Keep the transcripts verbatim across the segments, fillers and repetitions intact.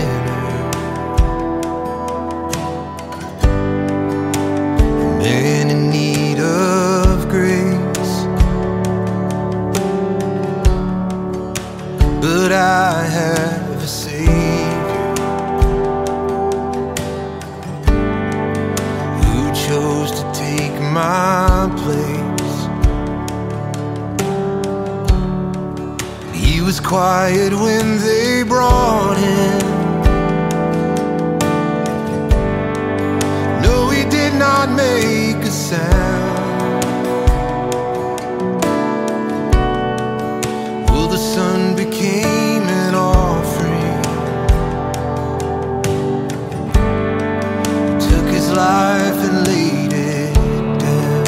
sinner, a man in need of grace, but I have a Savior who chose to take my place. He was quiet when they brought him. No, he did not make a sound. Well, the Son became an offering, took his life and laid it down.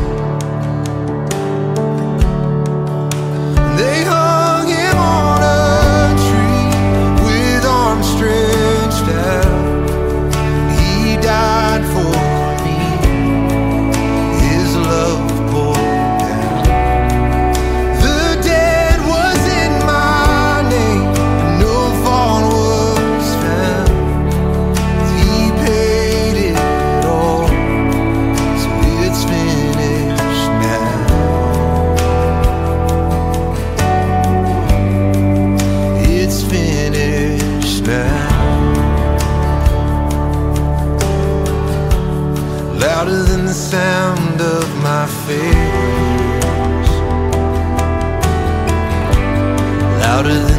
And they hung him on a tree with arms stretched out. He died for me, his love poured down. The debt was in my name, and no fault was found. He paid it all, so it's finished now. It's finished now. Louder than the sound of my fears, louder